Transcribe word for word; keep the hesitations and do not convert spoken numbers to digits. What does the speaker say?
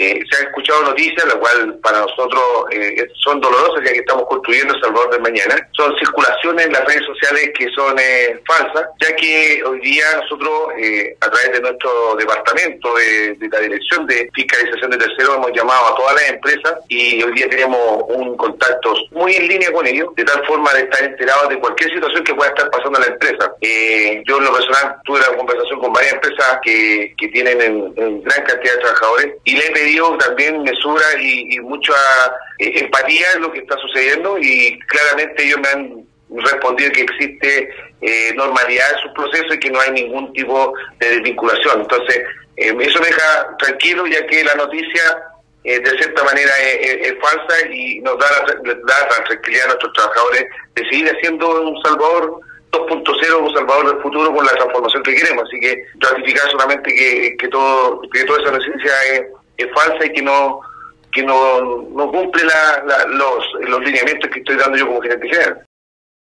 Eh, se han escuchado noticias, las cuales para nosotros eh, son dolorosas, ya que estamos construyendo El Salvador del mañana. Son circulaciones en las redes sociales que son eh, falsas, ya que hoy día nosotros, eh, a través de nuestro departamento de, de la Dirección de Fiscalización de Terceros, hemos llamado a todas las empresas y hoy día tenemos un contacto muy en línea con ellos, de tal forma de estar enterados de cualquier situación que pueda estar pasando en la empresa. Eh, yo en lo personal tuve la conversación con varias empresas que, que tienen en, en gran cantidad de trabajadores y le he pedido también mesura y, y mucha eh, empatía en lo que está sucediendo, y claramente ellos me han respondido que existe eh, normalidad en sus procesos y que no hay ningún tipo de desvinculación. Entonces, eh, eso me deja tranquilo, ya que la noticia eh, de cierta manera es, es, es falsa y nos da la, da la tranquilidad a nuestros trabajadores de seguir haciendo un Salvador dos punto cero, un Salvador del futuro con la transformación que queremos. Así que ratificar solamente que, que todo que toda esa noticia es, es falsa y que no que no, no cumple la, la, los, los lineamientos que estoy dando yo como gerente general.